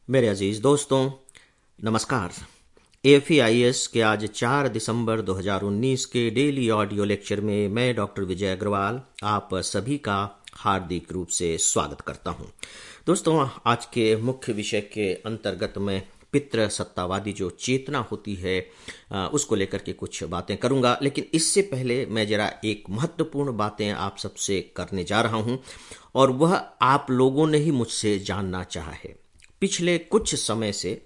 मेरे अजीज दोस्तों, नमस्कार। AFEIS के आज 4 दिसंबर 2019 के डेली ऑडियो लेक्चर में मैं डॉक्टर विजय अग्रवाल आप सभी का हार्दिक रूप से स्वागत करता हूं। दोस्तों, आज के मुख्य विषय के अंतर्गत मैं पितृ सत्तावादी जो चेतना होती है उसको लेकर के कुछ बातें करूंगा, लेकिन इससे पहले मैं जरा एक महत्वपूर्ण बातें आप सबसे करने जा रहा हूं और वह आप लोगों ने ही मुझसे जानना चाहा है। पिछले कुछ समय से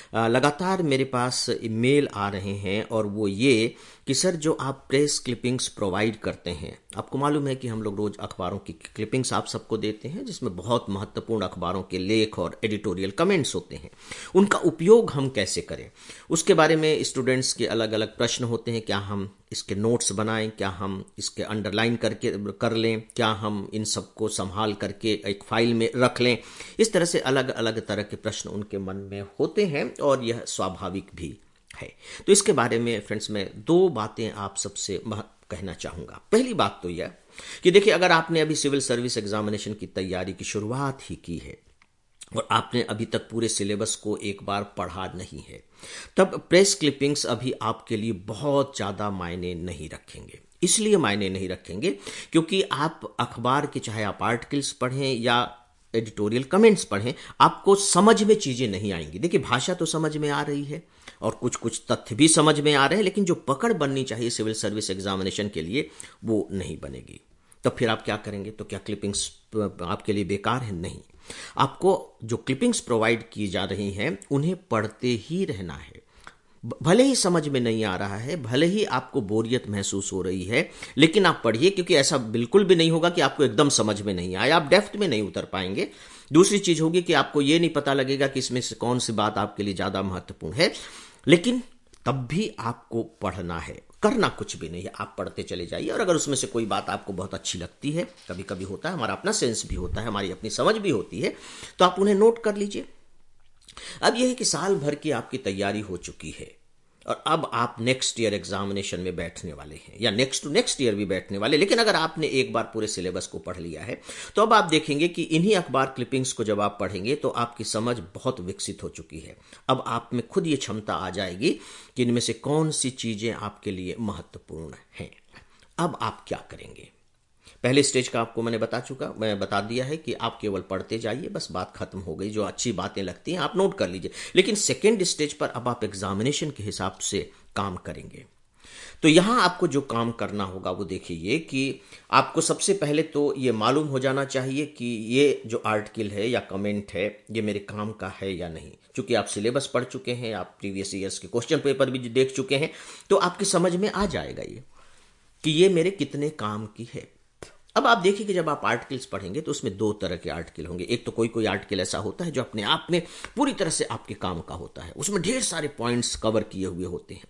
लगातार मेरे पास मेल आ रहे हैं और वो ये कि सर, जो आप प्रेस क्लिपिंग्स प्रोवाइड करते हैं, आपको मालूम है कि हम लोग रोज अखबारों की क्लिपिंग्स आप सबको देते हैं जिसमें बहुत महत्वपूर्ण अखबारों के लेख और एडिटोरियल कमेंट्स होते हैं, उनका उपयोग हम कैसे करें उसके बारे में स्टूडेंट्स के अलग अलग प्रश्न होते हैं। क्या हम इसके नोट्स बनाएं, क्या हम इसके अंडरलाइन करके कर लें, क्या हम इन सबको संभाल करके एक फाइल में रख लें। इस तरह से अलग अलग तरह के प्रश्न उनके मन में होते हैं और यह स्वाभाविक भी है। तो इसके बारे में फ्रेंड्स मैं दो बातें आप सबसे कहना चाहूंगा। पहली बात तो यह कि देखिए, अगर आपने अभी सिविल सर्विस एग्जामिनेशन की तैयारी की शुरुआत ही की है और आपने अभी तक पूरे सिलेबस को एक बार पढ़ा नहीं है, तब प्रेस क्लिपिंग्स अभी आपके लिए बहुत ज़्यादा मायने नहीं रखेंगे। इसलिए मायने नहीं रखेंगे क्योंकि आप अखबार के, चाहे आप आर्टिकल्स पढ़ें या एडिटोरियल कमेंट्स पढ़ें, आपको समझ में चीज़ें नहीं आएंगी। देखिए, भाषा तो समझ में आ रही है और कुछ कुछ तथ्य भी समझ में आ रहे हैं, लेकिन जो पकड़ बननी चाहिए सिविल सर्विस एग्जामिनेशन के लिए वो नहीं बनेगी। तो फिर आप क्या करेंगे? तो क्या क्लिपिंग्स आपके लिए बेकार है? नहीं। आपको जो क्लिपिंग्स प्रोवाइड की जा रही हैं उन्हें पढ़ते ही रहना है। भले ही समझ में नहीं आ रहा है, भले ही आपको बोरियत महसूस हो रही है, लेकिन आप पढ़िए, क्योंकि ऐसा बिल्कुल भी नहीं होगा कि आपको एकदम समझ में नहीं आया, आप डेप्थ में नहीं उतर पाएंगे। दूसरी चीज होगी कि आपको ये नहीं पता लगेगा कि इसमें से कौन सी बात आपके लिए ज्यादा महत्वपूर्ण है, लेकिन तब भी आपको पढ़ना है, करना कुछ भी नहीं है, आप पढ़ते चले जाइए। और अगर उसमें से कोई बात आपको बहुत अच्छी लगती है, कभी कभी होता है, हमारा अपना सेंस भी होता है, हमारी अपनी समझ भी होती है, तो आप उन्हें नोट कर लीजिए। अब यह है कि साल भर की आपकी तैयारी हो चुकी है और अब आप नेक्स्ट ईयर एग्जामिनेशन में बैठने वाले हैं या नेक्स्ट टू नेक्स्ट ईयर भी बैठने वाले। लेकिन अगर आपने एक बार पूरे सिलेबस को पढ़ लिया है तो अब आप देखेंगे कि इन्हीं अखबार क्लिपिंग्स को जब आप पढ़ेंगे तो आपकी समझ बहुत विकसित हो चुकी है। अब आप में खुद ये क्षमता आ जाएगी कि इनमें से कौन सी चीजें आपके लिए महत्वपूर्ण हैं। अब आप क्या करेंगे? पहले स्टेज का आपको मैं बता दिया है कि आप केवल पढ़ते जाइए, बस बात खत्म हो गई। जो अच्छी बातें लगती हैं आप नोट कर लीजिए। लेकिन सेकेंड स्टेज पर अब आप एग्जामिनेशन के हिसाब से काम करेंगे। तो यहां आपको जो काम करना होगा वो देखिए कि आपको सबसे पहले तो ये मालूम हो जाना चाहिए कि ये जो आर्टिकल है या कमेंट है ये मेरे काम का है या नहीं। चूंकि आप सिलेबस पढ़ चुके हैं, आप प्रीवियस ईयर्स के क्वेश्चन पेपर भी देख चुके हैं, तो आपकी समझ में आ जाएगा ये कि ये मेरे कितने काम की है। अब आप देखिए कि जब आप आर्टिकल्स पढ़ेंगे तो उसमें दो तरह के आर्टिकल होंगे। एक तो कोई कोई आर्टिकल ऐसा होता है जो अपने आप में पूरी तरह से आपके काम का होता है, उसमें ढेर सारे पॉइंट्स कवर किए हुए होते हैं।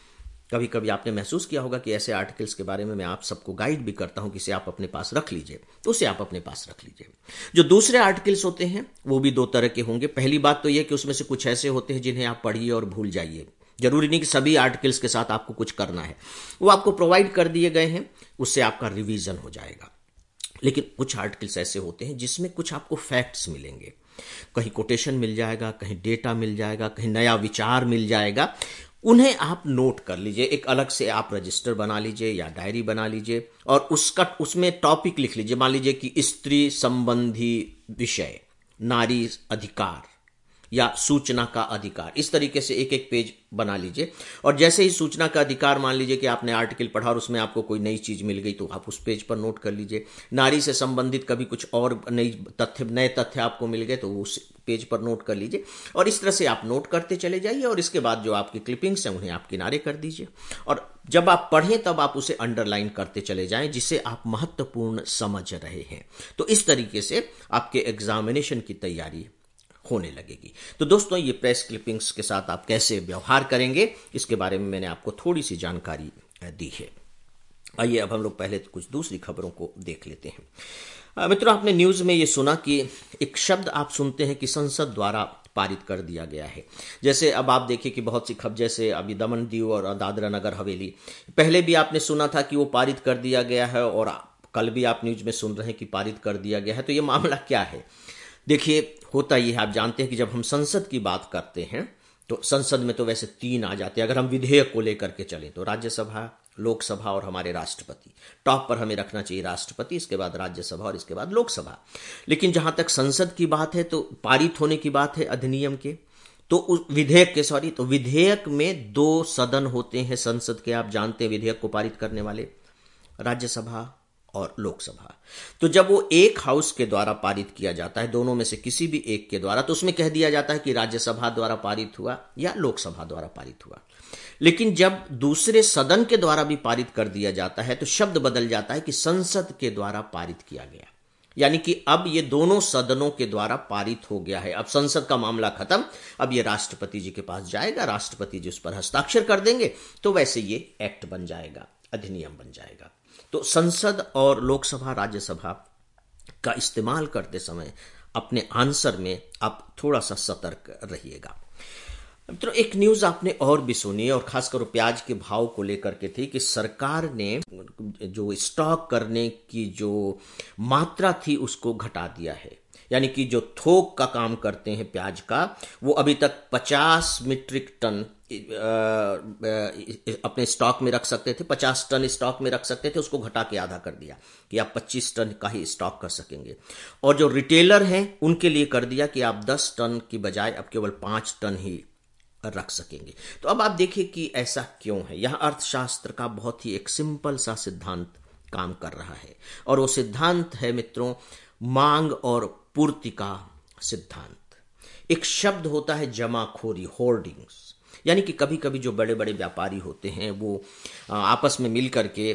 कभी कभी आपने महसूस किया होगा कि ऐसे आर्टिकल्स के बारे में मैं आप सबको गाइड भी करता हूं कि इसे आप अपने पास रख लीजिए, तो उसे आप अपने पास रख लीजिए। जो दूसरे आर्टिकल्स होते हैं वो भी दो तरह के होंगे। पहली बात तो यह कि उसमें से कुछ ऐसे होते हैं जिन्हें आप पढ़िए और भूल जाइए। जरूरी नहीं कि सभी आर्टिकल्स के साथ आपको कुछ करना है, वो आपको प्रोवाइड कर दिए गए हैं, उससे आपका रिवीजन हो जाएगा। लेकिन कुछ आर्टिकल्स ऐसे होते हैं जिसमें कुछ आपको फैक्ट्स मिलेंगे, कहीं कोटेशन मिल जाएगा, कहीं डेटा मिल जाएगा, कहीं नया विचार मिल जाएगा। उन्हें आप नोट कर लीजिए, एक अलग से आप रजिस्टर बना लीजिए या डायरी बना लीजिए और उसमें टॉपिक लिख लीजिए। मान लीजिए कि स्त्री संबंधी विषय, नारी अधिकार या सूचना का अधिकार, इस तरीके से एक एक पेज बना लीजिए। और जैसे ही सूचना का अधिकार, मान लीजिए कि आपने आर्टिकल पढ़ा और उसमें आपको कोई नई चीज मिल गई तो आप उस पेज पर नोट कर लीजिए। नारी से संबंधित कभी कुछ और नए तथ्य आपको मिल गए तो उस पेज पर नोट कर लीजिए। और इस तरह से आप नोट करते चले जाइए और इसके बाद जो आपकी क्लिपिंग्स हैं उन्हें आप किनारे कर दीजिए। और जब आप पढ़ें तब आप उसे अंडरलाइन करते चले जाएं जिसे आप महत्वपूर्ण समझ रहे हैं। तो इस तरीके से आपके एग्जामिनेशन की तैयारी होने लगेगी। तो दोस्तों, ये प्रेस क्लिपिंग्स के साथ आप कैसे व्यवहार करेंगे इसके बारे में मैंने आपको थोड़ी सी जानकारी दी है। आइए अब हम लोग पहले तो कुछ दूसरी खबरों को देख लेते हैं। मित्रों, आपने न्यूज में ये सुना कि एक शब्द आप सुनते हैं कि संसद द्वारा पारित कर दिया गया है। जैसे अब आप देखिए कि बहुत सी खबर, जैसे अभी दमन दीव और दादरा नगर हवेली, पहले भी आपने सुना था कि वो पारित कर दिया गया है और कल भी आप न्यूज में सुन रहे हैं कि पारित कर दिया गया है। तो ये मामला क्या है? देखिए, होता ये है, आप जानते हैं कि जब हम संसद की बात करते हैं तो संसद में तो वैसे तीन आ जाते हैं। अगर हम विधेयक को लेकर के चलें तो राज्यसभा, लोकसभा और हमारे राष्ट्रपति। टॉप पर हमें रखना चाहिए राष्ट्रपति, इसके बाद राज्यसभा और इसके बाद लोकसभा। लेकिन जहां तक संसद की बात है तो पारित होने की बात है अधिनियम के, तो तो विधेयक में दो सदन होते हैं संसद के, आप जानते हैं, विधेयक को पारित करने वाले, राज्यसभा और लोकसभा। तो जब वो एक हाउस के द्वारा पारित किया जाता है, दोनों में से किसी भी एक के द्वारा, तो उसमें कह दिया जाता है कि राज्यसभा द्वारा पारित हुआ या लोकसभा द्वारा पारित हुआ। लेकिन जब दूसरे सदन के द्वारा भी पारित कर दिया जाता है तो शब्द बदल जाता है कि संसद के द्वारा पारित किया गया, यानी कि अब ये दोनों सदनों के द्वारा पारित हो गया है। अब संसद का मामला खत्म, अब ये राष्ट्रपति जी के पास जाएगा, राष्ट्रपति जी उस पर हस्ताक्षर कर देंगे, तो वैसे ये एक्ट बन जाएगा, अधिनियम बन जाएगा। तो संसद और लोकसभा, राज्यसभा का इस्तेमाल करते समय अपने आंसर में आप थोड़ा सा सतर्क रहिएगा। तो एक न्यूज आपने और भी सुनी, और खासकर प्याज के भाव को लेकर के थी, कि सरकार ने जो स्टॉक करने की जो मात्रा थी उसको घटा दिया है। यानी कि जो थोक का काम करते हैं प्याज का, वो अभी तक 50 मीट्रिक टन अपने स्टॉक में रख सकते थे, 50 टन स्टॉक में रख सकते थे, उसको घटा के आधा कर दिया कि आप 25 टन का ही स्टॉक कर सकेंगे। और जो रिटेलर हैं उनके लिए कर दिया कि आप 10 टन की बजाय अब केवल 5 टन ही रख सकेंगे। तो अब आप देखिए कि ऐसा क्यों है। यहां अर्थशास्त्र का बहुत ही एक सिंपल सा सिद्धांत काम कर रहा है, और वो सिद्धांत है मित्रों, मांग और पूर्ति का सिद्धांत। एक शब्द होता है जमाखोरी, होर्डिंग्स, यानी कि कभी कभी जो बड़े बड़े व्यापारी होते हैं वो आपस में मिलकर के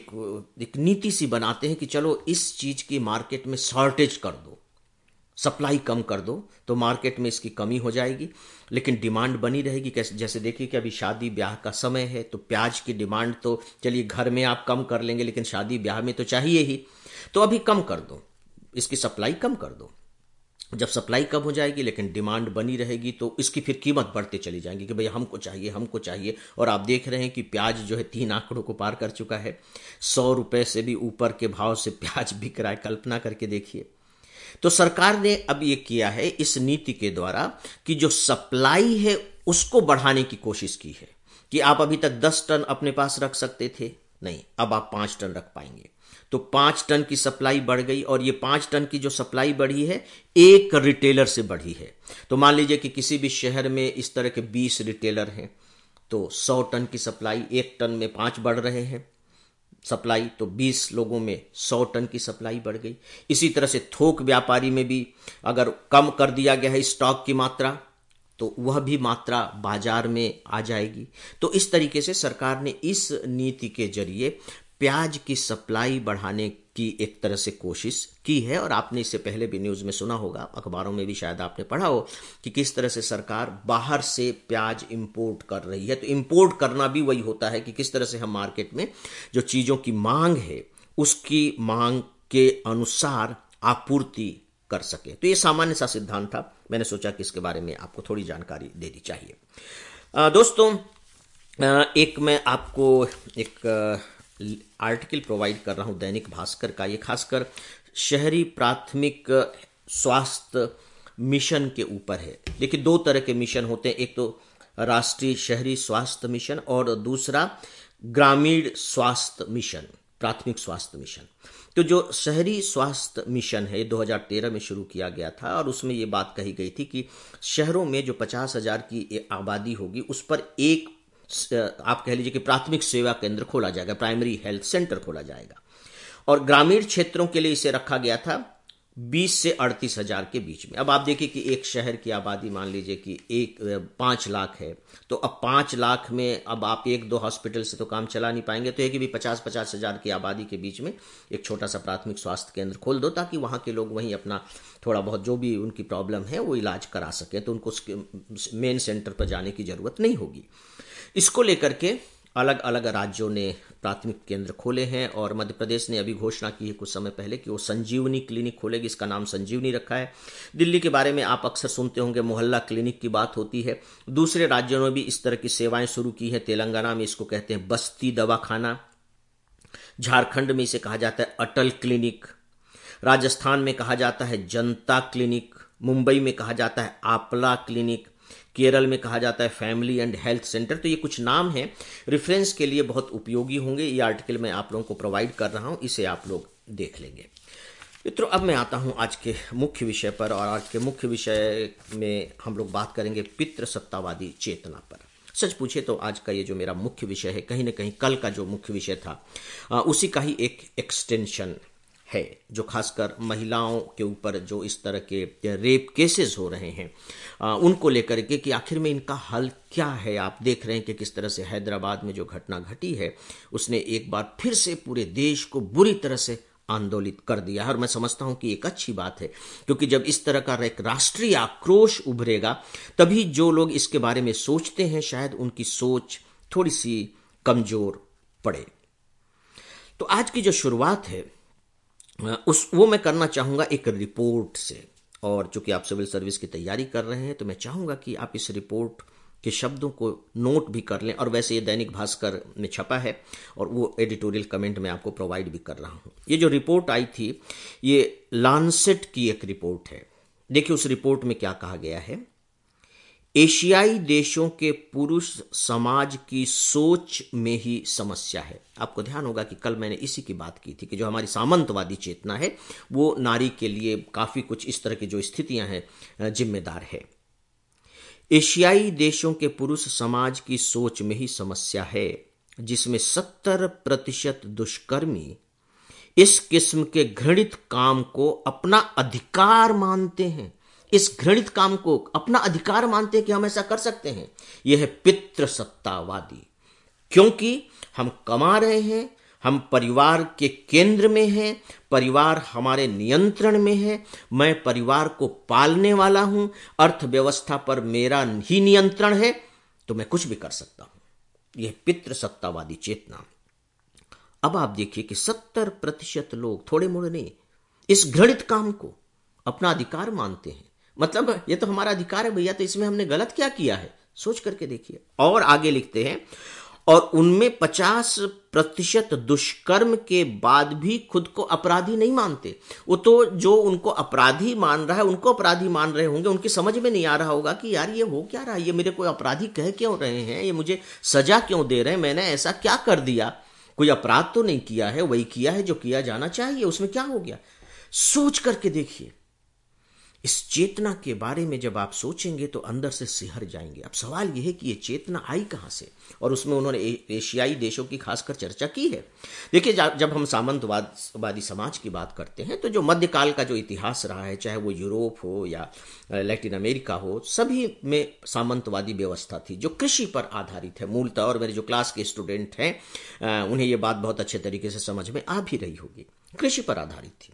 एक नीति सी बनाते हैं कि चलो इस चीज की मार्केट में शॉर्टेज कर दो, सप्लाई कम कर दो, तो मार्केट में इसकी कमी हो जाएगी, लेकिन डिमांड बनी रहेगी। कैसे? जैसे देखिए कि अभी शादी ब्याह का समय है, तो प्याज की डिमांड तो चलिए घर में आप कम कर लेंगे, लेकिन शादी ब्याह में तो चाहिए ही, तो अभी कम कर दो, इसकी सप्लाई कम कर दो। जब सप्लाई कम हो जाएगी लेकिन डिमांड बनी रहेगी, तो इसकी फिर कीमत बढ़ते चली जाएंगी कि भैया हमको चाहिए, हमको चाहिए। और आप देख रहे हैं कि प्याज जो है 3 आंकड़ों को पार कर चुका है, 100 रुपए से भी ऊपर के भाव से प्याज बिक रहा है, कल्पना करके देखिए। तो सरकार ने अब ये किया है इस नीति के द्वारा कि जो सप्लाई है उसको बढ़ाने की कोशिश की है, कि आप अभी तक 10 टन अपने पास रख सकते थे, नहीं, अब आप 5 टन रख पाएंगे। तो 5 टन की सप्लाई बढ़ गई, और ये 5 टन की जो सप्लाई बढ़ी है एक रिटेलर से बढ़ी है। तो मान लीजिए कि किसी भी शहर में इस तरह के 20 रिटेलर हैं, तो 100 टन की सप्लाई, 1 टन में 5 बढ़ रहे हैं सप्लाई, तो 20 लोगों में 100 टन की सप्लाई बढ़ गई। इसी तरह से थोक व्यापारी में भी अगर कम कर दिया गया है स्टॉक की मात्रा, तो वह भी मात्रा बाजार में आ जाएगी। तो इस तरीके से सरकार ने इस नीति के जरिए प्याज की सप्लाई बढ़ाने की एक तरह से कोशिश की है। और आपने इससे पहले भी न्यूज़ में सुना होगा, अखबारों में भी शायद आपने पढ़ा हो, कि किस तरह से सरकार बाहर से प्याज इंपोर्ट कर रही है। तो इंपोर्ट करना भी वही होता है कि किस तरह से हम मार्केट में जो चीज़ों की मांग है उसकी मांग के अनुसार आपूर्ति कर सके। तो ये सामान्य सा सिद्धांत था, मैंने सोचा कि इसके बारे में आपको थोड़ी जानकारी देनी चाहिए। दोस्तों, एक मैं आपको एक आर्टिकल प्रोवाइड कर रहा हूं दैनिक भास्कर का। ये खासकर शहरी प्राथमिक स्वास्थ्य मिशन के ऊपर है। देखिए, 2 तरह के मिशन होते हैं, एक तो राष्ट्रीय शहरी स्वास्थ्य मिशन और दूसरा ग्रामीण स्वास्थ्य मिशन, प्राथमिक स्वास्थ्य मिशन। तो जो शहरी स्वास्थ्य मिशन है 2013 में शुरू किया गया था, और उसमें ये बात कही गई थी कि शहरों में जो 50,000 की आबादी होगी उस पर एक, आप कह लीजिए कि प्राथमिक सेवा केंद्र खोला जाएगा, प्राइमरी हेल्थ सेंटर खोला जाएगा। और ग्रामीण क्षेत्रों के लिए इसे रखा गया था 20 से 38,000 के बीच में। अब आप देखिए कि एक शहर की आबादी मान लीजिए कि 5 लाख है, तो अब 5 लाख में अब आप 1-2 हॉस्पिटल से तो काम चला नहीं पाएंगे, तो एक भी 50,000 की आबादी के बीच में एक छोटा सा प्राथमिक स्वास्थ्य केंद्र खोल दो, ताकि वहां के लोग वहीं अपना थोड़ा बहुत जो भी उनकी प्रॉब्लम है वो इलाज करा सके, तो उनको मेन सेंटर पर जाने की जरूरत नहीं होगी। इसको लेकर के अलग अलग राज्यों ने प्राथमिक केंद्र खोले हैं, और मध्य प्रदेश ने अभी घोषणा की है कुछ समय पहले कि वो संजीवनी क्लिनिक खोलेगी, इसका नाम संजीवनी रखा है। दिल्ली के बारे में आप अक्सर सुनते होंगे, मोहल्ला क्लिनिक की बात होती है। दूसरे राज्यों ने भी इस तरह की सेवाएं शुरू की है। तेलंगाना में इसको कहते हैं बस्ती दवाखाना, झारखंड में इसे कहा जाता है अटल क्लिनिक, राजस्थान में कहा जाता है जनता क्लिनिक, मुंबई में कहा जाता है आपला क्लिनिक, केरल में कहा जाता है फैमिली एंड हेल्थ सेंटर। तो ये कुछ नाम हैं, रेफरेंस के लिए बहुत उपयोगी होंगे। ये आर्टिकल मैं आप लोगों को प्रोवाइड कर रहा हूं, इसे आप लोग देख लेंगे। मित्रों, अब मैं आता हूं आज के मुख्य विषय पर, और आज के मुख्य विषय में हम लोग बात करेंगे पितृसत्तावादी चेतना पर। सच पूछे तो आज का ये जो मेरा मुख्य विषय है, कहीं ना कहीं कल का जो मुख्य विषय था उसी का ही एक एक्सटेंशन है, जो खासकर महिलाओं के ऊपर जो इस तरह के रेप केसेस हो रहे हैं उनको लेकर के कि आखिर में इनका हल क्या है। आप देख रहे हैं कि किस तरह से हैदराबाद में जो घटना घटी है उसने एक बार फिर से पूरे देश को बुरी तरह से आंदोलित कर दिया है। और मैं समझता हूं कि एक अच्छी बात है, क्योंकि जब इस तरह का एक राष्ट्रीय आक्रोश उभरेगा तभी जो लोग इसके बारे में सोचते हैं शायद उनकी सोच थोड़ी सी कमजोर पड़े। तो आज की जो शुरुआत है वो मैं करना चाहूंगा एक रिपोर्ट से। और चूंकि आप सिविल सर्विस की तैयारी कर रहे हैं तो मैं चाहूंगा कि आप इस रिपोर्ट के शब्दों को नोट भी कर लें। और वैसे ये दैनिक भास्कर में छपा है और वो एडिटोरियल कमेंट में आपको प्रोवाइड भी कर रहा हूं। ये जो रिपोर्ट आई थी ये लांसेट की एक रिपोर्ट है। देखिए उस रिपोर्ट में क्या कहा गया है। एशियाई देशों के पुरुष समाज की सोच में ही समस्या है। आपको ध्यान होगा कि कल मैंने इसी की बात की थी कि जो हमारी सामंतवादी चेतना है वो नारी के लिए काफी कुछ इस तरह की जो स्थितियां हैं जिम्मेदार है। एशियाई देशों के पुरुष समाज की सोच में ही समस्या है, जिसमें 70% दुष्कर्मी इस किस्म के घृणित काम को अपना अधिकार मानते हैं। इस घृणित काम को अपना अधिकार मानते हैं कि हम ऐसा कर सकते हैं। यह है पितृसत्तावादी, क्योंकि हम कमा रहे हैं, हम परिवार के केंद्र में हैं, परिवार हमारे नियंत्रण में है, मैं परिवार को पालने वाला हूं, अर्थव्यवस्था पर मेरा ही नियंत्रण है, तो मैं कुछ भी कर सकता हूं। यह पितृसत्तावादी चेतना। अब आप देखिए कि 70% लोग, थोड़े मोड़े नहीं, इस घृणित काम को अपना अधिकार मानते हैं। मतलब ये तो हमारा अधिकार है भैया, तो इसमें हमने गलत क्या किया है, सोच करके देखिए। और आगे लिखते हैं, और उनमें 50% दुष्कर्म के बाद भी खुद को अपराधी नहीं मानते। वो तो जो उनको अपराधी मान रहा है उनको अपराधी मान रहे होंगे, उनकी समझ में नहीं आ रहा होगा कि यार ये हो क्या रहा है, ये मेरे को अपराधी कह क्यों रहे हैं, ये मुझे सजा क्यों दे रहे हैं, मैंने ऐसा क्या कर दिया, कोई अपराध तो नहीं किया है, वही किया है जो किया जाना चाहिए, उसमें क्या हो गया। सोच करके देखिए, इस चेतना के बारे में जब आप सोचेंगे तो अंदर से सिहर जाएंगे। अब सवाल यह है कि ये चेतना आई कहां से, और उसमें उन्होंने एशियाई देशों की खासकर चर्चा की है। देखिए जब हम सामंतवादी समाज की बात करते हैं तो जो मध्यकाल का जो इतिहास रहा है, चाहे वो यूरोप हो या लैटिन अमेरिका हो, सभी में सामंतवादी व्यवस्था थी जो कृषि पर आधारित है मूलतः। और मेरे जो क्लास के स्टूडेंट हैं उन्हें ये बात बहुत अच्छे तरीके से समझ में आ भी रही होगी, कृषि पर आधारित थी।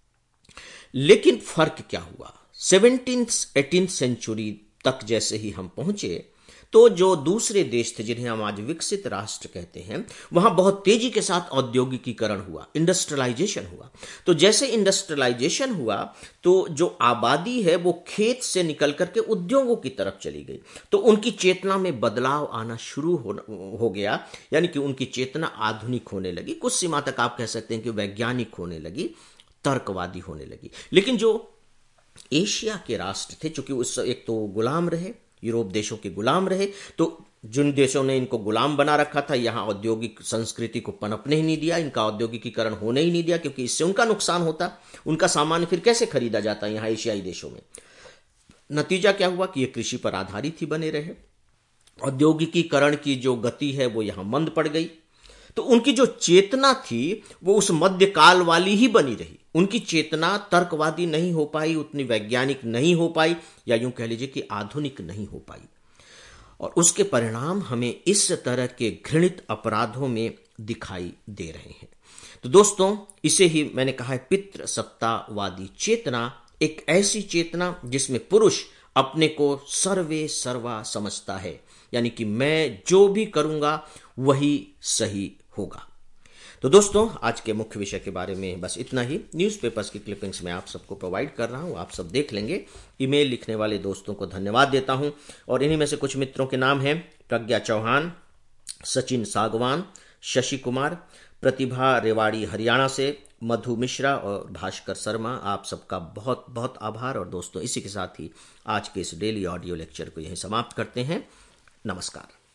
लेकिन फर्क क्या हुआ, 17th-18th सेंचुरी तक जैसे ही हम पहुंचे तो जो दूसरे देश थे जिन्हें हम आज विकसित राष्ट्र कहते हैं, वहां बहुत तेजी के साथ औद्योगिकीकरण हुआ, इंडस्ट्रियलाइजेशन हुआ। तो जैसे इंडस्ट्रियलाइजेशन हुआ तो जो आबादी है वो खेत से निकल करके उद्योगों की तरफ चली गई। तो उनकी चेतना में बदलाव आना शुरू हो गया, यानी कि उनकी चेतना आधुनिक होने लगी, कुछ सीमा तक आप कह सकते हैं कि वैज्ञानिक होने लगी, तर्कवादी होने लगी। लेकिन जो एशिया के राष्ट्र थे, चूंकि उस एक तो गुलाम रहे, यूरोप देशों के गुलाम रहे, तो जिन देशों ने इनको गुलाम बना रखा था यहां औद्योगिक संस्कृति को पनपने ही नहीं दिया, इनका औद्योगिकीकरण होने ही नहीं दिया, क्योंकि इससे उनका नुकसान होता, उनका सामान फिर कैसे खरीदा जाता यहां एशियाई देशों में। नतीजा क्या हुआ कि ये कृषि पर आधारित ही बने रहे, औद्योगिकीकरण की जो गति है वो यहां मंद पड़ गई। तो उनकी जो चेतना थी वो उस मध्यकाल वाली ही बनी रही, उनकी चेतना तर्कवादी नहीं हो पाई, उतनी वैज्ञानिक नहीं हो पाई, या यूं कह लीजिए कि आधुनिक नहीं हो पाई। और उसके परिणाम हमें इस तरह के घृणित अपराधों में दिखाई दे रहे हैं। तो दोस्तों, इसे ही मैंने कहा है पितृसत्तावादी चेतना, एक ऐसी चेतना जिसमें पुरुष अपने को सर्वे सर्वा समझता है, यानी कि मैं जो भी करूंगा वही सही होगा। तो दोस्तों, आज के मुख्य विषय के बारे में बस इतना ही। न्यूज़पेपर्स की क्लिपिंग्स मैं आप सबको प्रोवाइड कर रहा हूं, आप सब देख लेंगे। ईमेल लिखने वाले दोस्तों को धन्यवाद देता हूं, और इन्हीं में से कुछ मित्रों के नाम हैं प्रज्ञा चौहान, सचिन सागवान, शशि कुमार, प्रतिभा रेवाड़ी हरियाणा से, मधु मिश्रा और भास्कर शर्मा, आप सबका बहुत बहुत आभार। और दोस्तों, इसी के साथ ही आज के इस डेली ऑडियो लेक्चर को यहीं समाप्त करते हैं। नमस्कार।